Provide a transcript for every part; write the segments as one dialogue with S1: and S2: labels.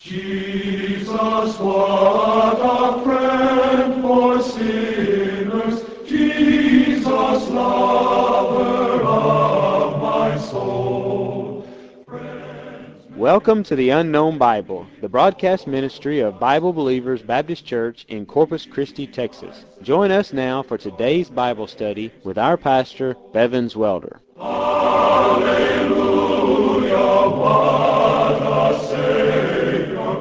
S1: Jesus, what a friend for sinners, Jesus, lover of my soul.
S2: Welcome to the Unknown Bible, the broadcast ministry of Bible Believers Baptist Church in Corpus Christi, Texas. Join us now for today's Bible study with our pastor, Bevins Welder.
S1: Hallelujah, what a Savior.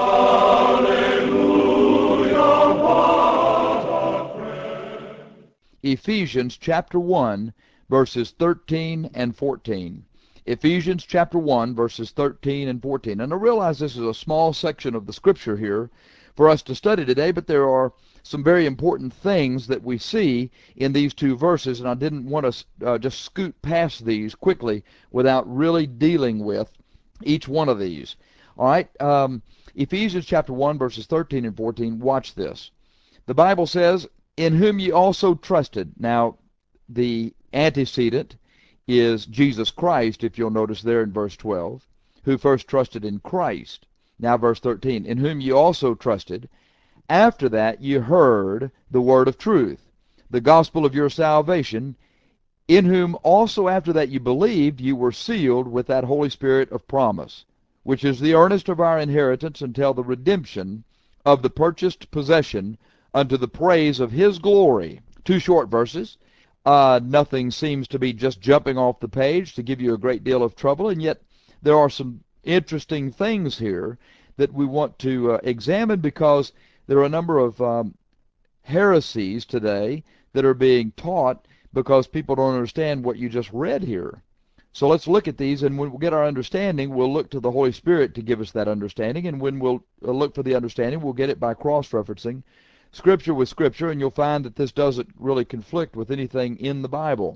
S1: Hallelujah, what a friend.
S3: Ephesians chapter 1, verses 13 and 14. Ephesians chapter 1, verses 13 and 14. And I realize this is a small section of the scripture here for us to study today, but there are some very important things that we see in these two verses, and I didn't want to just scoot past these quickly without really dealing with each one of these. All right, Ephesians chapter 1, verses 13 and 14, watch this. The Bible says, in whom ye also trusted. Now, the antecedent is Jesus Christ, if you'll notice there in verse 12, who first trusted in Christ. Now, verse 13, in whom ye also trusted. After that ye heard the word of truth, the gospel of your salvation, in whom also after that ye believed, ye were sealed with that Holy Spirit of promise, which is the earnest of our inheritance until the redemption of the purchased possession unto the praise of his glory. Two short verses. Nothing seems to be just jumping off the page to give you a great deal of trouble, and yet there are some interesting things here that we want to examine, because there are a number of heresies today that are being taught because people don't understand what you just read here. So let's look at these, and when we get our understanding, we'll look to the Holy Spirit to give us that understanding, and when we'll look for the understanding, we'll get it by cross-referencing Scripture with Scripture, and you'll find that this doesn't really conflict with anything in the Bible.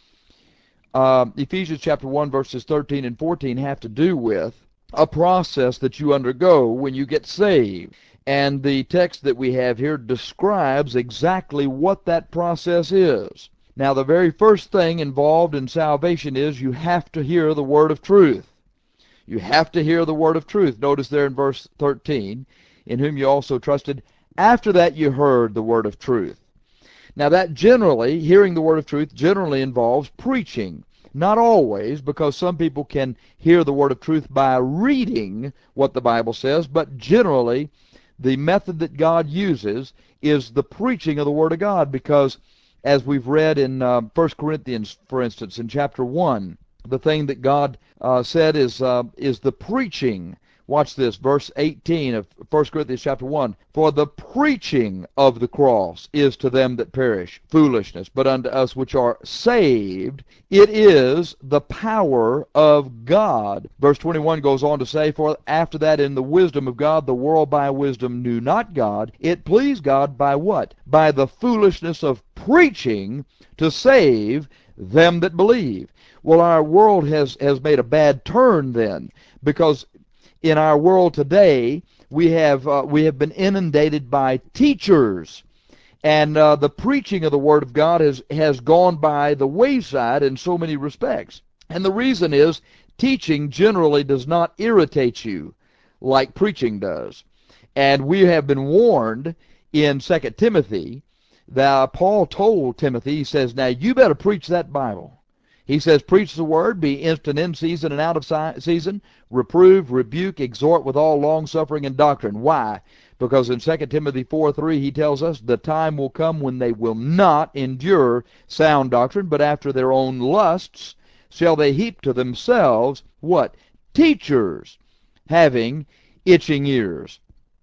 S3: Ephesians chapter 1, verses 13 and 14 have to do with a process that you undergo when you get saved. And the text that we have here describes exactly what that process is. Now, the very first thing involved in salvation is you have to hear the word of truth. You have to hear the word of truth. Notice there in verse 13, in whom you also trusted. After that you heard the word of truth. Now that generally, hearing the word of truth generally involves preaching. Not always, because some people can hear the word of truth by reading what the Bible says, but generally the method that God uses is the preaching of the word of God, because as we've read in 1 Corinthians, for instance, in chapter 1, the thing that God said is the preaching. Watch this, verse 18 of 1 Corinthians chapter 1. For the preaching of the cross is to them that perish foolishness, but unto us which are saved, it is the power of God. Verse 21 goes on to say, for after that in the wisdom of God, the world by wisdom knew not God. It pleased God by what? By the foolishness of preaching to save them that believe. Well, our world has made a bad turn then, because in our world today, we have been inundated by teachers, and the preaching of the Word of God has gone by the wayside in so many respects. And the reason is, teaching generally does not irritate you like preaching does. And we have been warned in 2 Timothy that Paul told Timothy, he says, now you better preach that Bible. He says, preach the word, be instant in season and out of season, reprove, rebuke, exhort with all longsuffering and doctrine. Why? Because in 2 Timothy 4:3 he tells us, the time will come when they will not endure sound doctrine, but after their own lusts shall they heap to themselves, what? Teachers, having itching ears.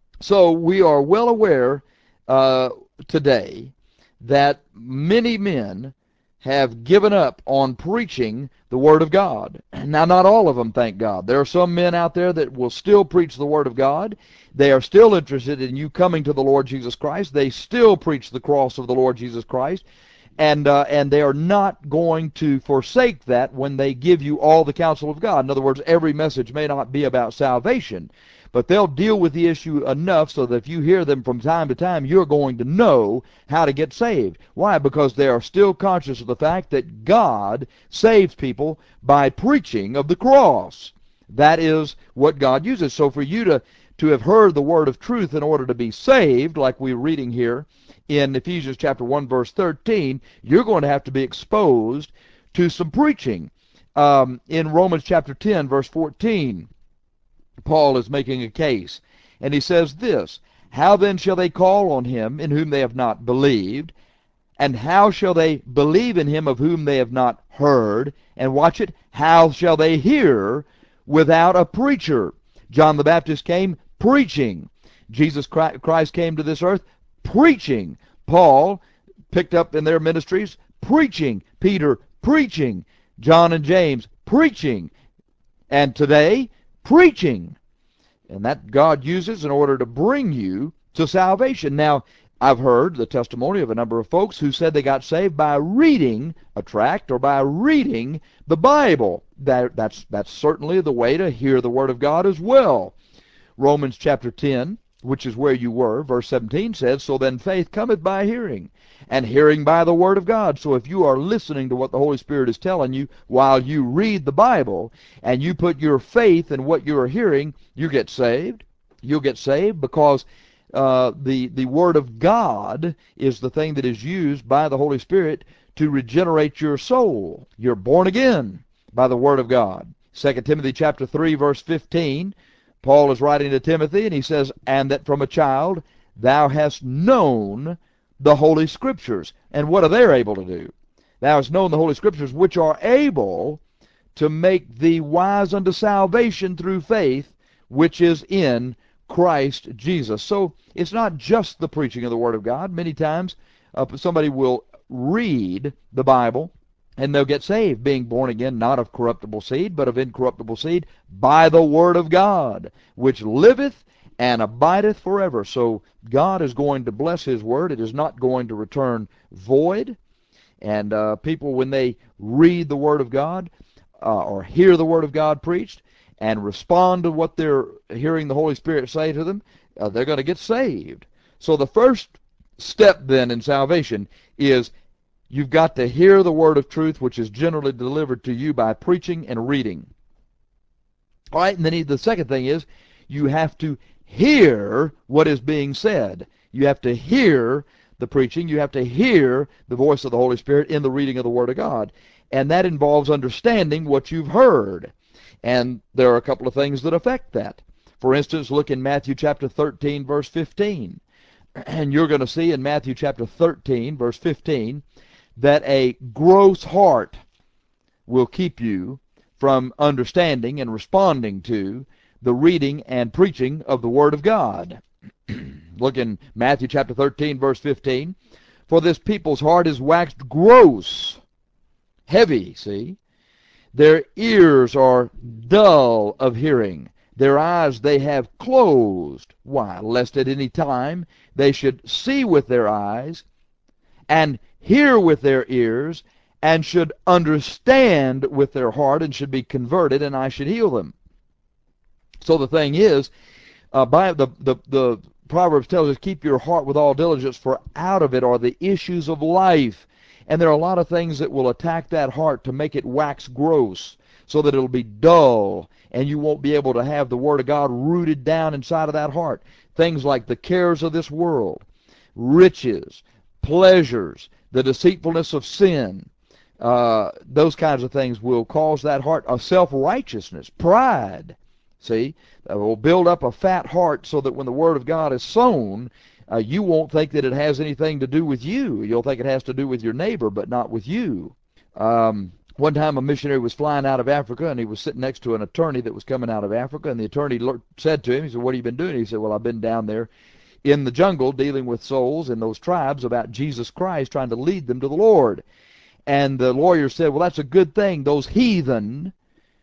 S3: So we are well aware today that many men have given up on preaching the Word of God. Now, not all of them, thank God. There are some men out there that will still preach the Word of God. They are still interested in you coming to the Lord Jesus Christ. They still preach the cross of the Lord Jesus Christ. And they are not going to forsake that when they give you all the counsel of God. In other words, every message may not be about salvation, but they'll deal with the issue enough so that if you hear them from time to time, you're going to know how to get saved. Why? Because they are still conscious of the fact that God saves people by preaching of the cross. That is what God uses. So for you to have heard the word of truth in order to be saved, like we're reading here in Ephesians chapter 1, verse 13, you're going to have to be exposed to some preaching. In Romans chapter 10, verse 14, Paul is making a case, and he says this, "How then shall they call on him in whom they have not believed? And how shall they believe in him of whom they have not heard?" And watch it, "How shall they hear without a preacher?" John the Baptist came preaching. Jesus Christ came to this earth preaching. Paul picked up in their ministries preaching. Peter preaching. John and James preaching. And today, preaching. And that God uses in order to bring you to salvation. Now, I've heard the testimony of a number of folks who said they got saved by reading a tract or by reading the Bible. That's certainly the way to hear the Word of God as well. Romans chapter 10, which is where you were, verse 17 says, "So then faith cometh by hearing, and hearing by the Word of God." So if you are listening to what the Holy Spirit is telling you while you read the Bible, and you put your faith in what you are hearing, you get saved. You'll get saved because the Word of God is the thing that is used by the Holy Spirit to regenerate your soul. You're born again by the Word of God. 2 Timothy chapter 3, verse 15, Paul is writing to Timothy, and he says, "And that from a child thou hast known the Holy Scriptures." And what are they able to do? "Thou hast known the Holy Scriptures, which are able to make thee wise unto salvation through faith, which is in Christ Jesus." So it's not just the preaching of the Word of God. Many times somebody will read the Bible, and they'll get saved, being born again, not of corruptible seed, but of incorruptible seed, by the Word of God, which liveth and abideth forever. So God is going to bless His Word. It is not going to return void. And people, when they read the Word of God or hear the Word of God preached and respond to what they're hearing the Holy Spirit say to them, they're going to get saved. So the first step then in salvation is you've got to hear the word of truth, which is generally delivered to you by preaching and reading. All right, and then the second thing is you have to hear what is being said. You have to hear the preaching. You have to hear the voice of the Holy Spirit in the reading of the Word of God. And that involves understanding what you've heard. And there are a couple of things that affect that. For instance, look in Matthew chapter 13, verse 15. And you're going to see in Matthew chapter 13, verse 15, that a gross heart will keep you from understanding and responding to the reading and preaching of the Word of God. Look in Matthew chapter 13, verse 15. "For this people's heart is waxed gross," heavy, see? "Their ears are dull of hearing. Their eyes they have closed." Why? "Lest at any time they should see with their eyes, and hear with their ears, and should understand with their heart, and should be converted, and I should heal them." So the thing is, by the Proverbs tells us, "Keep your heart with all diligence, for out of it are the issues of life." And there are a lot of things that will attack that heart to make it wax gross, so that it'll be dull, and you won't be able to have the Word of God rooted down inside of that heart. Things like the cares of this world, riches, pleasures, the deceitfulness of sin, those kinds of things will cause that heart of self-righteousness, pride. See, will build up a fat heart so that when the Word of God is sown, you won't think that it has anything to do with you. You'll think it has to do with your neighbor, but not with you. One time a missionary was flying out of Africa, and he was sitting next to an attorney that was coming out of Africa, and the attorney said to him, he said, "What have you been doing?" He said, "Well, I've been down there in the jungle dealing with souls in those tribes about Jesus Christ, trying to lead them to the Lord." And the lawyer said, "Well, that's a good thing. Those heathen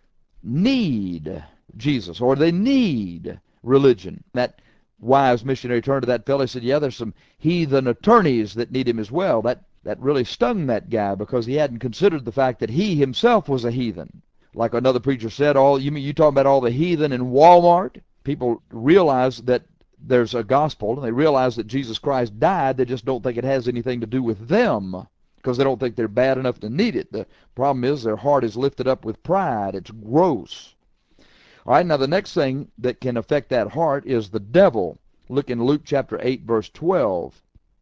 S3: need Jesus, or they need religion." That wise missionary turned to that fellow and said, "Yeah, there's some heathen attorneys that need him as well." That really stung that guy, because he hadn't considered the fact that he himself was a heathen. Like another preacher said, you talking about all the heathen in Walmart? People realize that there's a gospel, and they realize that Jesus Christ died. They just don't think it has anything to do with them, because they don't think they're bad enough to need it. The problem is their heart is lifted up with pride. It's gross. All right, now the next thing that can affect that heart is the devil. Look in Luke chapter 8, verse 12.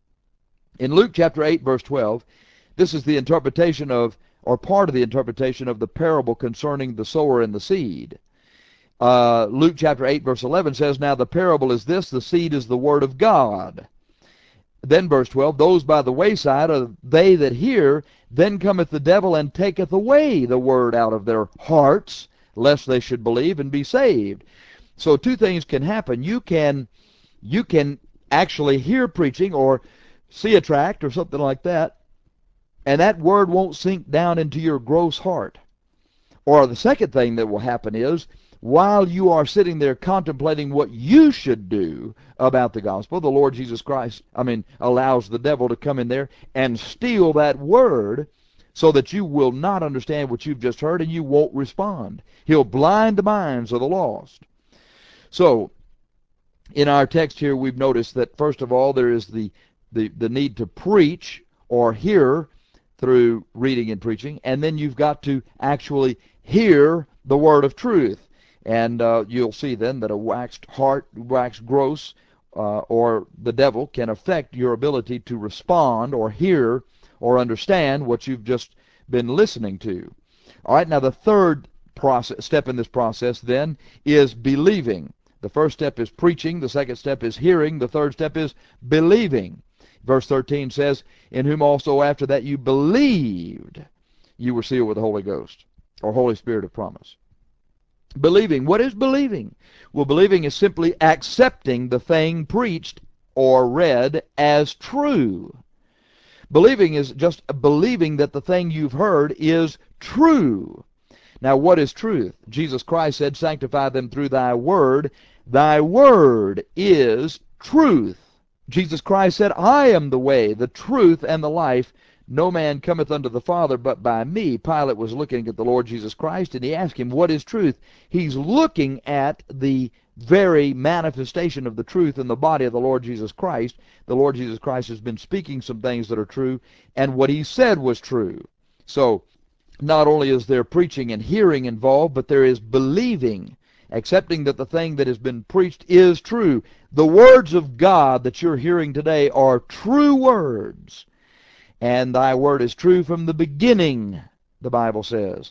S3: In Luke chapter 8, verse 12, this is the interpretation of, or part of the interpretation of the parable concerning the sower and the seed. Luke chapter 8, verse 11 says, "Now the parable is this, the seed is the word of God." Then verse 12, "Those by the wayside are they that hear, then cometh the devil and taketh away the word out of their hearts, lest they should believe and be saved." So two things can happen. You can actually hear preaching or see a tract or something like that, and that word won't sink down into your gross heart. Or the second thing that will happen is, while you are sitting there contemplating what you should do about the gospel, the Lord Jesus Christ, allows the devil to come in there and steal that word so that you will not understand what you've just heard and you won't respond. He'll blind the minds of the lost. So, in our text here, we've noticed that, first of all, there is the need to preach or hear through reading and preaching, and then you've got to actually hear the word of truth. And you'll see then that a waxed heart, waxed gross, or the devil can affect your ability to respond or hear or understand what you've just been listening to. All right, now the third step in this process then is believing. The first step is preaching, the second step is hearing, the third step is believing. Verse 13 says, "In whom also after that you believed, you were sealed with the Holy Ghost," or Holy Spirit of promise. Believing. What is believing? Well, believing is simply accepting the thing preached or read as true. Believing is just believing that the thing you've heard is true. Now, what is truth? Jesus Christ said, "Sanctify them through thy word. Thy word is truth." Jesus Christ said, "I am the way, the truth, and the life. No man cometh unto the Father but by me." Pilate was looking at the Lord Jesus Christ, and he asked him, "What is truth?" He's looking at the very manifestation of the truth in the body of the Lord Jesus Christ. The Lord Jesus Christ has been speaking some things that are true, and what he said was true. So, not only is there preaching and hearing involved, but there is believing, accepting that the thing that has been preached is true. The words of God that you're hearing today are true words. And thy word is true from the beginning, the Bible says.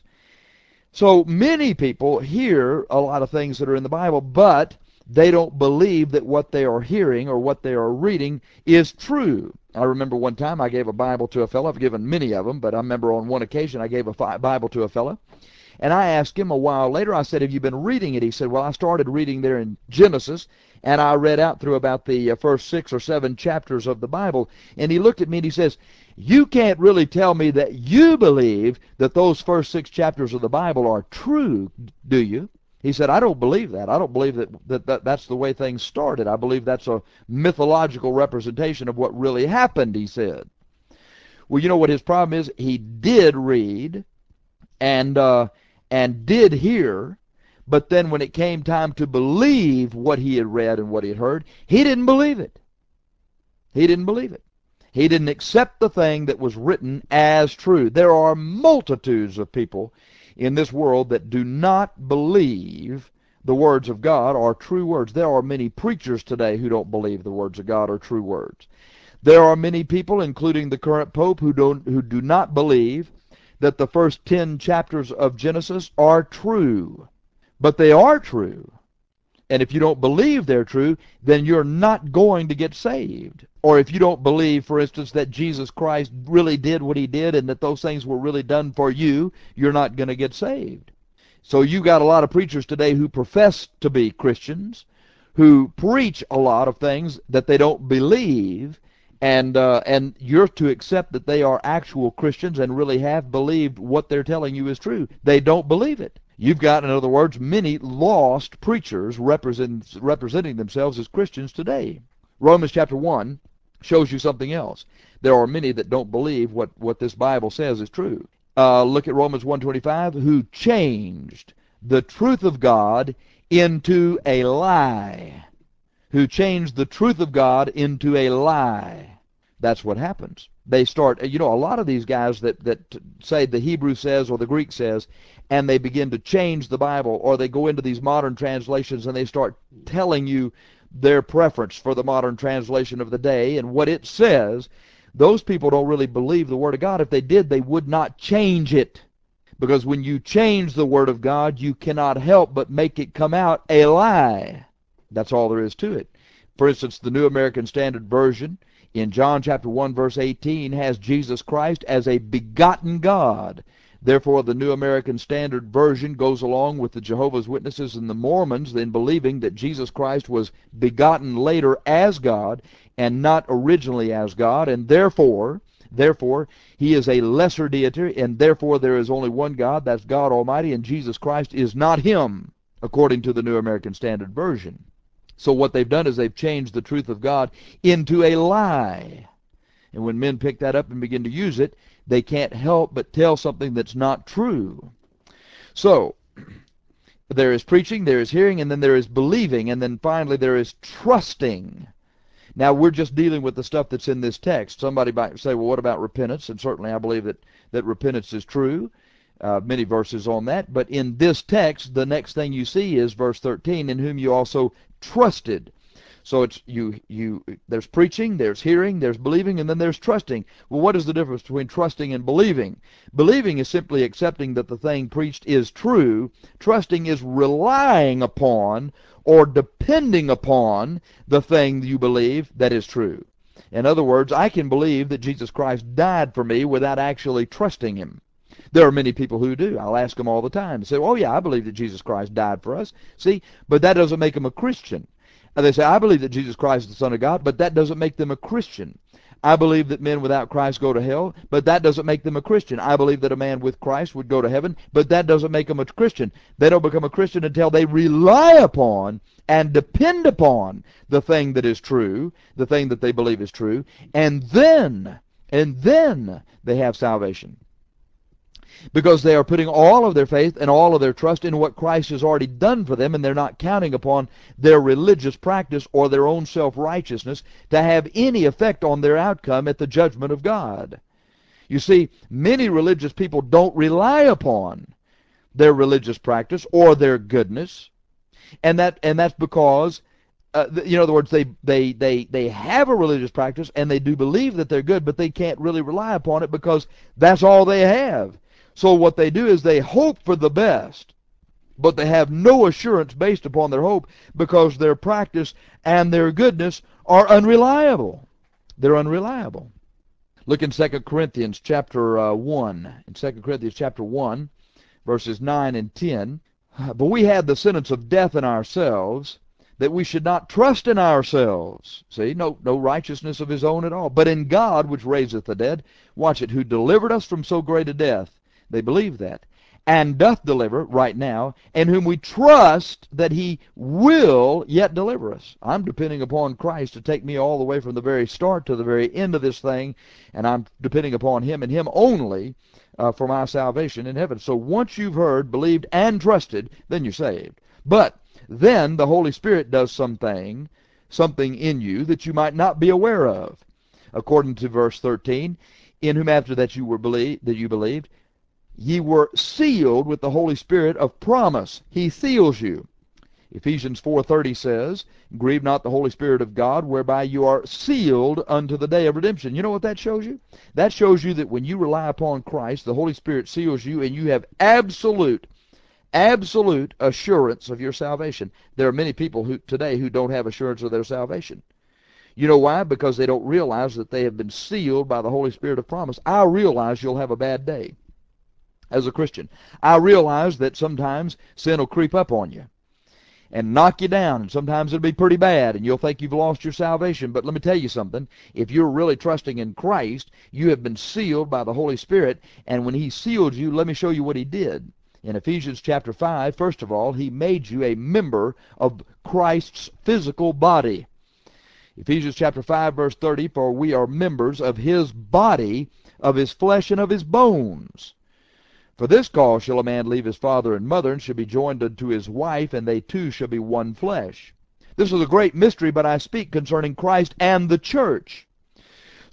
S3: So many people hear a lot of things that are in the Bible, but they don't believe that what they are hearing or what they are reading is true. I remember one time I gave a Bible to a fellow. I've given many of them, but I remember on one occasion I gave a Bible to a fellow. And I asked him a while later, I said, "Have you been reading it?" He said, "Well, I started reading there in Genesis, and I read out through about the first 6 or 7 chapters of the Bible." And he looked at me and he says, "You can't really tell me that you believe that those first 6 chapters of the Bible are true, do you?" He said, "I don't believe that. I don't believe that's the way things started. I believe that's a mythological representation of what really happened," he said. Well, you know what his problem is? He did read and did hear, but then when it came time to believe what he had read and what he had heard, he didn't believe it. He didn't believe it. He didn't accept the thing that was written as true. There are multitudes of people in this world that do not believe the words of God are true words. There are many preachers today who don't believe the words of God are true words. There are many people, including the current Pope, who do not believe that the first 10 chapters of Genesis are true. But they are true. And if you don't believe they're true, then you're not going to get saved. Or if you don't believe, for instance, that Jesus Christ really did what he did and that those things were really done for you, you're not going to get saved. So you got a lot of preachers today who profess to be Christians, who preach a lot of things that they don't believe, and you're to accept that they are actual Christians and really have believed what they're telling you is true. They don't believe it. You've got, in other words, many lost preachers representing themselves as Christians today. Romans chapter 1 shows you something else. There are many that don't believe what this Bible says is true. Look at Romans 1:25, who changed the truth of God into a lie. Who changed the truth of God into a lie. That's what happens. They start, a lot of these guys that say the Hebrew says or the Greek says, and they begin to change the Bible, or they go into these modern translations and they start telling you their preference for the modern translation of the day and what it says. Those people don't really believe the Word of God. If they did, they would not change it. Because when you change the Word of God, you cannot help but make it come out a lie. That's all there is to it. For instance, the New American Standard Version in John chapter 1 verse 18 has Jesus Christ as a begotten God. Therefore, the New American Standard Version goes along with the Jehovah's Witnesses and the Mormons in believing that Jesus Christ was begotten later as God and not originally as God, and therefore, he is a lesser deity, and therefore there is only one God, that's God Almighty, and Jesus Christ is not him, according to the New American Standard Version. So what they've done is they've changed the truth of God into a lie. And when men pick that up and begin to use it, they can't help but tell something that's not true. So, there is preaching, there is hearing, and then there is believing, and then finally there is trusting. Now, we're just dealing with the stuff that's in this text. Somebody might say, well, what about repentance? And certainly I believe that repentance is true. Many verses on that. But in this text, the next thing you see is verse 13, in whom you also trusted. So it's there's preaching, there's hearing, there's believing, and then there's trusting. Well, what is the difference between trusting and believing? Believing is simply accepting that the thing preached is true. Trusting is relying upon or depending upon the thing you believe that is true. In other words, I can believe that Jesus Christ died for me without actually trusting him. There are many people who do. I'll ask them all the time. They say, oh yeah, I believe that Jesus Christ died for us. See, but that doesn't make them a Christian. And they say, I believe that Jesus Christ is the Son of God, but that doesn't make them a Christian. I believe that men without Christ go to hell, but that doesn't make them a Christian. I believe that a man with Christ would go to heaven, but that doesn't make them a Christian. They don't become a Christian until they rely upon and depend upon the thing that is true, the thing that they believe is true, and then they have salvation. Because they are putting all of their faith and all of their trust in what Christ has already done for them, and they're not counting upon their religious practice or their own self-righteousness to have any effect on their outcome at the judgment of God. You see, many religious people don't rely upon their religious practice or their goodness, and that's because in other words, they have a religious practice and they do believe that they're good, but they can't really rely upon it because that's all they have. So what they do is they hope for the best, but they have no assurance based upon their hope because their practice and their goodness are unreliable. They're unreliable. Look in 2 Corinthians chapter 1. In 2 Corinthians chapter 1, verses 9 and 10. But we had the sentence of death in ourselves, that we should not trust in ourselves. See, no righteousness of his own at all, but in God which raiseth the dead. Watch it, who delivered us from so great a death. They believe that. And doth deliver right now, and whom we trust that he will yet deliver us. I'm depending upon Christ to take me all the way from the very start to the very end of this thing, and I'm depending upon him and him only for my salvation in heaven. So once you've heard, believed, and trusted, then you're saved. But then the Holy Spirit does something in you that you might not be aware of. According to verse 13, in whom after that you believed, ye were sealed with the Holy Spirit of promise. He seals you. Ephesians 4:30 says, grieve not the Holy Spirit of God, whereby you are sealed unto the day of redemption. You know what that shows you? That shows you that when you rely upon Christ, the Holy Spirit seals you, and you have absolute assurance of your salvation. There are many people today who don't have assurance of their salvation. You know why? Because they don't realize that they have been sealed by the Holy Spirit of promise. I realize you'll have a bad day as a Christian. I realize that sometimes sin will creep up on you and knock you down, and sometimes it'll be pretty bad, and you'll think you've lost your salvation. But let me tell you something. If you're really trusting in Christ, you have been sealed by the Holy Spirit, and when he sealed you, let me show you what he did. In Ephesians chapter 5, first of all, he made you a member of Christ's physical body. Ephesians chapter 5, verse 30, for we are members of his body, of his flesh, and of his bones. For this cause shall a man leave his father and mother, and shall be joined unto his wife, and they two shall be one flesh. This is a great mystery, but I speak concerning Christ and the church.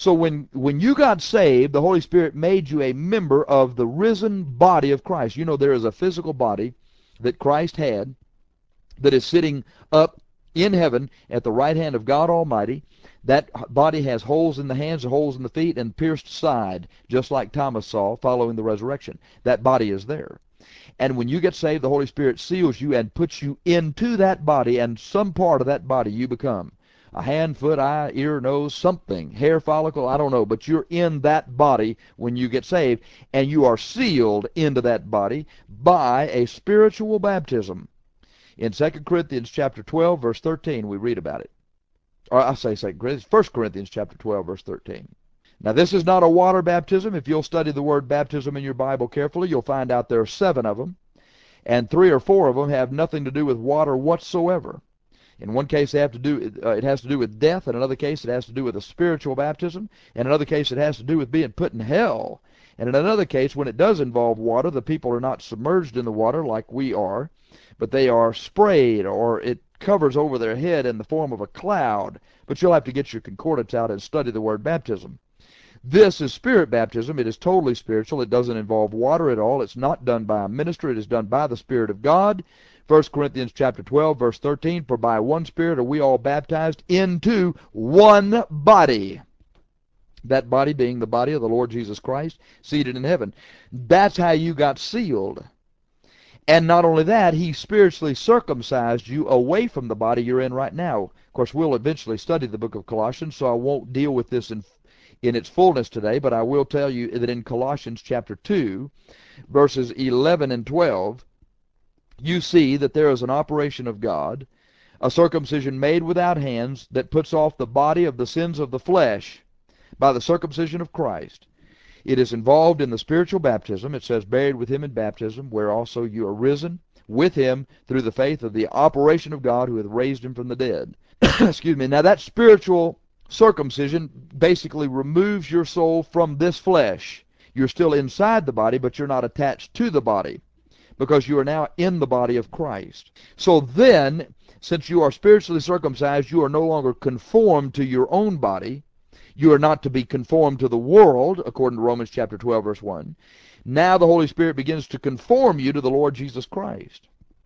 S3: So when you got saved, the Holy Spirit made you a member of the risen body of Christ. You know there is a physical body that Christ had that is sitting up in heaven at the right hand of God Almighty. That body has holes in the hands, holes in the feet, and pierced side, just like Thomas saw following the resurrection. That body is there. And when you get saved, the Holy Spirit seals you and puts you into that body, and some part of that body you become. A hand, foot, eye, ear, nose, something, hair follicle, I don't know, but you're in that body when you get saved, and you are sealed into that body by a spiritual baptism. In 2 Corinthians chapter 12, verse 13, we read about it. Or I say 2 Corinthians, 1 Corinthians chapter 12, verse 13. Now this is not a water baptism. If you'll study the word baptism in your Bible carefully, you'll find out there are 7 of them, and 3 or 4 of them have nothing to do with water whatsoever. In one case, it has to do with death. In another case, it has to do with a spiritual baptism. In another case, it has to do with being put in hell. And in another case, when it does involve water, the people are not submerged in the water like we are, but they are sprayed, or it covers over their head in the form of a cloud. But you'll have to get your concordance out and study the word baptism. This is spirit baptism. It is totally spiritual. It doesn't involve water at all. It's not done by a minister. It is done by the Spirit of God. 1 Corinthians chapter 12, verse 13, for by one Spirit are we all baptized into one body. That body being the body of the Lord Jesus Christ, seated in heaven. That's how you got sealed. And not only that, he spiritually circumcised you away from the body you're in right now. Of course, we'll eventually study the book of Colossians, so I won't deal with this in its fullness today, but I will tell you that in Colossians chapter 2, verses 11 and 12, you see that there is an operation of God, a circumcision made without hands that puts off the body of the sins of the flesh by the circumcision of Christ. It is involved in the spiritual baptism. It says, buried with him in baptism, where also you are risen with him through the faith of the operation of God who hath raised him from the dead. Excuse me. Now that spiritual circumcision basically removes your soul from this flesh. You're still inside the body, but you're not attached to the body, because you are now in the body of Christ. So then, since you are spiritually circumcised, you are no longer conformed to your own body. You are not to be conformed to the world, according to Romans chapter 12, verse 1. Now the Holy Spirit begins to conform you to the Lord Jesus Christ,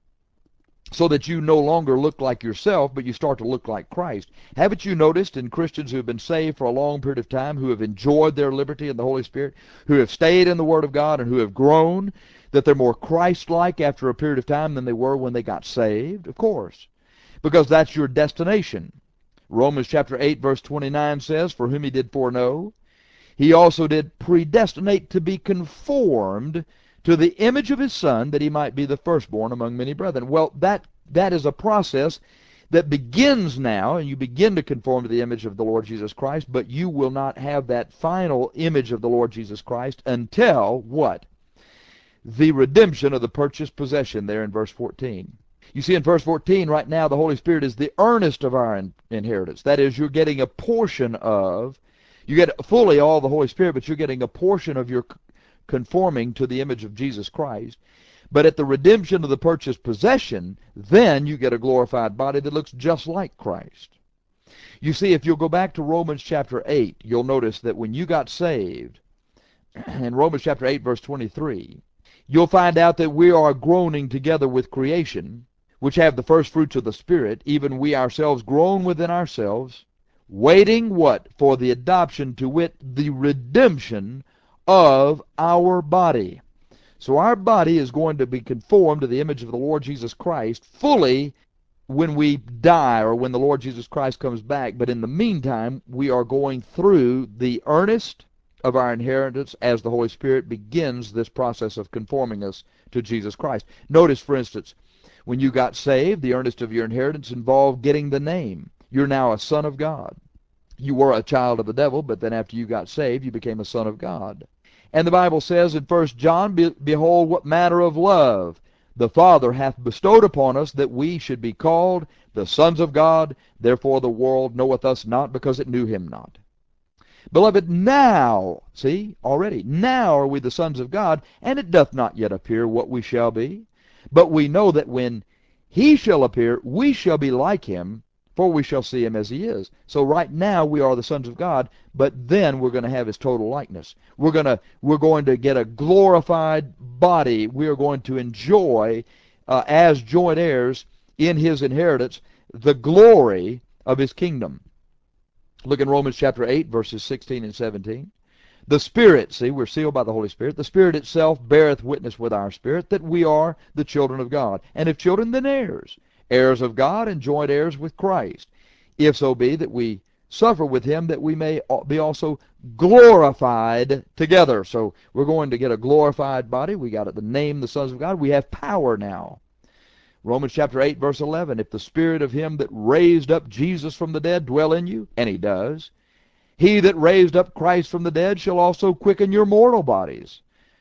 S3: so that you no longer look like yourself, but you start to look like Christ. Haven't you noticed in Christians who have been saved for a long period of time, who have enjoyed their liberty in the Holy Spirit, who have stayed in the Word of God, and who have grown, that they're more Christ-like after a period of time than they were when they got saved? Of course, because that's your destination. Romans chapter 8, verse 29 says, for whom he did foreknow, he also did predestinate to be conformed to the image of his Son, that he might be the firstborn among many brethren. Well, that is a process that begins now, and you begin to conform to the image of the Lord Jesus Christ, but you will not have that final image of the Lord Jesus Christ until what? The redemption of the purchased possession there in verse 14. You see in verse 14, right now the Holy Spirit is the earnest of our inheritance. That is, you're getting a portion of, you get fully all the Holy Spirit, but you're getting a portion of your conforming to the image of Jesus Christ. But at the redemption of the purchased possession, then you get a glorified body that looks just like Christ. You see, if you'll go back to Romans chapter 8, you'll notice that when you got saved, in Romans chapter 8, verse 23, you'll find out that we are groaning together with creation, which have the first fruits of the Spirit, even we ourselves groan within ourselves, waiting what? For the adoption, to wit, the redemption of our body. So our body is going to be conformed to the image of the Lord Jesus Christ fully when we die, or when the Lord Jesus Christ comes back. But in the meantime, we are going through the earnest of our inheritance as the Holy Spirit begins this process of conforming us to Jesus Christ. Notice, for instance, when you got saved, the earnest of your inheritance involved getting the name. You're now a son of God. You were a child of the devil, but then after you got saved, you became a son of God. And the Bible says in 1 John, behold, what manner of love the Father hath bestowed upon us, that we should be called the sons of God. Therefore the world knoweth us not, because it knew him not. Beloved, now, see, already, now are we the sons of God, and it doth not yet appear what we shall be. But we know that when he shall appear, we shall be like him, for we shall see him as he is. So right now we are the sons of God, but then we're going to have his total likeness. We're going to get a glorified body. We are going to enjoy, as joint heirs in his inheritance, the glory of his kingdom. Look in Romans chapter 8, verses 16 and 17. The Spirit, see, we're sealed by the Holy Spirit. The Spirit itself beareth witness with our spirit that we are the children of God. And if children, then heirs, heirs of God and joint heirs with Christ. If so be that we suffer with him, that we may be also glorified together. So we're going to get a glorified body. We got the name, the sons of God. We have power now. Romans chapter 8, verse 11. If the Spirit of him that raised up Jesus from the dead dwell in you, and he does, he that raised up Christ from the dead shall also quicken your mortal bodies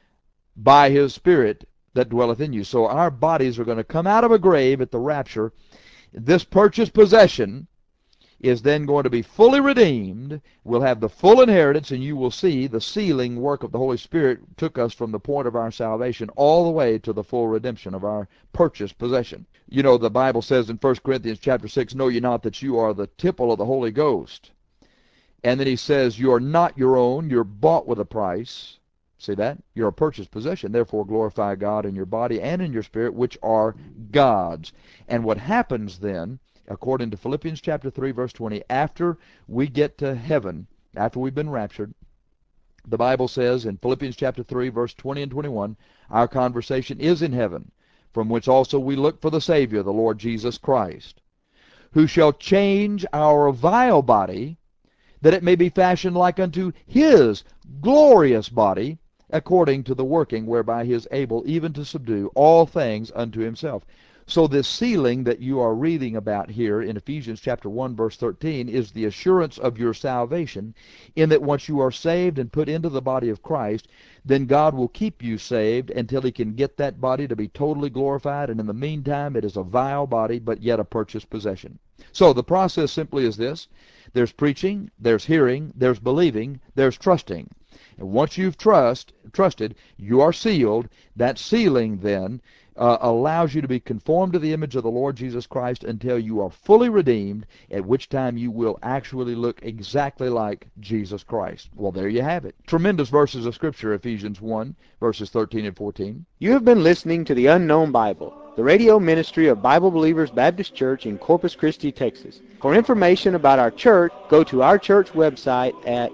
S3: by his Spirit that dwelleth in you. So our bodies are going to come out of a grave at the rapture. This purchased possession is then going to be fully redeemed. We'll have the full inheritance, and you will see the sealing work of the Holy Spirit took us from the point of our salvation all the way to the full redemption of our purchased possession. You know, the Bible says in 1 Corinthians chapter 6, know ye not that you are the temple of the Holy Ghost? And then he says, you are not your own, you're bought with a price. See that? You're a purchased possession. Therefore glorify God in your body and in your spirit, which are God's. And what happens then, according to Philippians chapter 3, verse 20, after we get to heaven, after we've been raptured, the Bible says in Philippians chapter 3, verse 20 and 21, our conversation is in heaven, from which also we look for the Savior, the Lord Jesus Christ, who shall change our vile body, that it may be fashioned like unto his glorious body, according to the working whereby he is able even to subdue all things unto himself. So this sealing that you are reading about here in Ephesians chapter 1, verse 13, is the assurance of your salvation, in that once you are saved and put into the body of Christ, then God will keep you saved until he can get that body to be totally glorified, and in the meantime it is a vile body, but yet a purchased possession. So the process simply is this. There's preaching, there's hearing, there's believing, there's trusting. And once you've trusted, you are sealed. That sealing then allows you to be conformed to the image of the Lord Jesus Christ until you are fully redeemed, at which time you will actually look exactly like Jesus Christ. Well, there you have it. Tremendous verses of Scripture, Ephesians 1, verses 13 and 14.
S2: You have been listening to the Unknown Bible, the radio ministry of Bible Believers Baptist Church in Corpus Christi, Texas. For information about our church, go to our church website at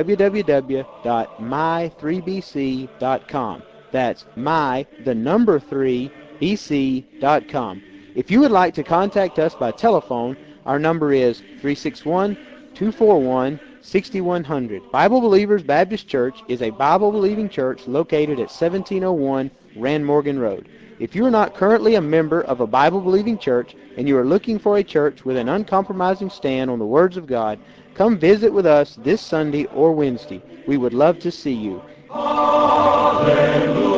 S2: www.my3bc.com. That's my3bc.com. If you would like to contact us by telephone, our number is 361-241-6100. Bible Believers Baptist Church is a Bible-believing church located at 1701 Rand Morgan Road. If you are not currently a member of a Bible-believing church and you are looking for a church with an uncompromising stand on the words of God, come visit with us this Sunday or Wednesday. We would love to see you.
S1: Hallelujah.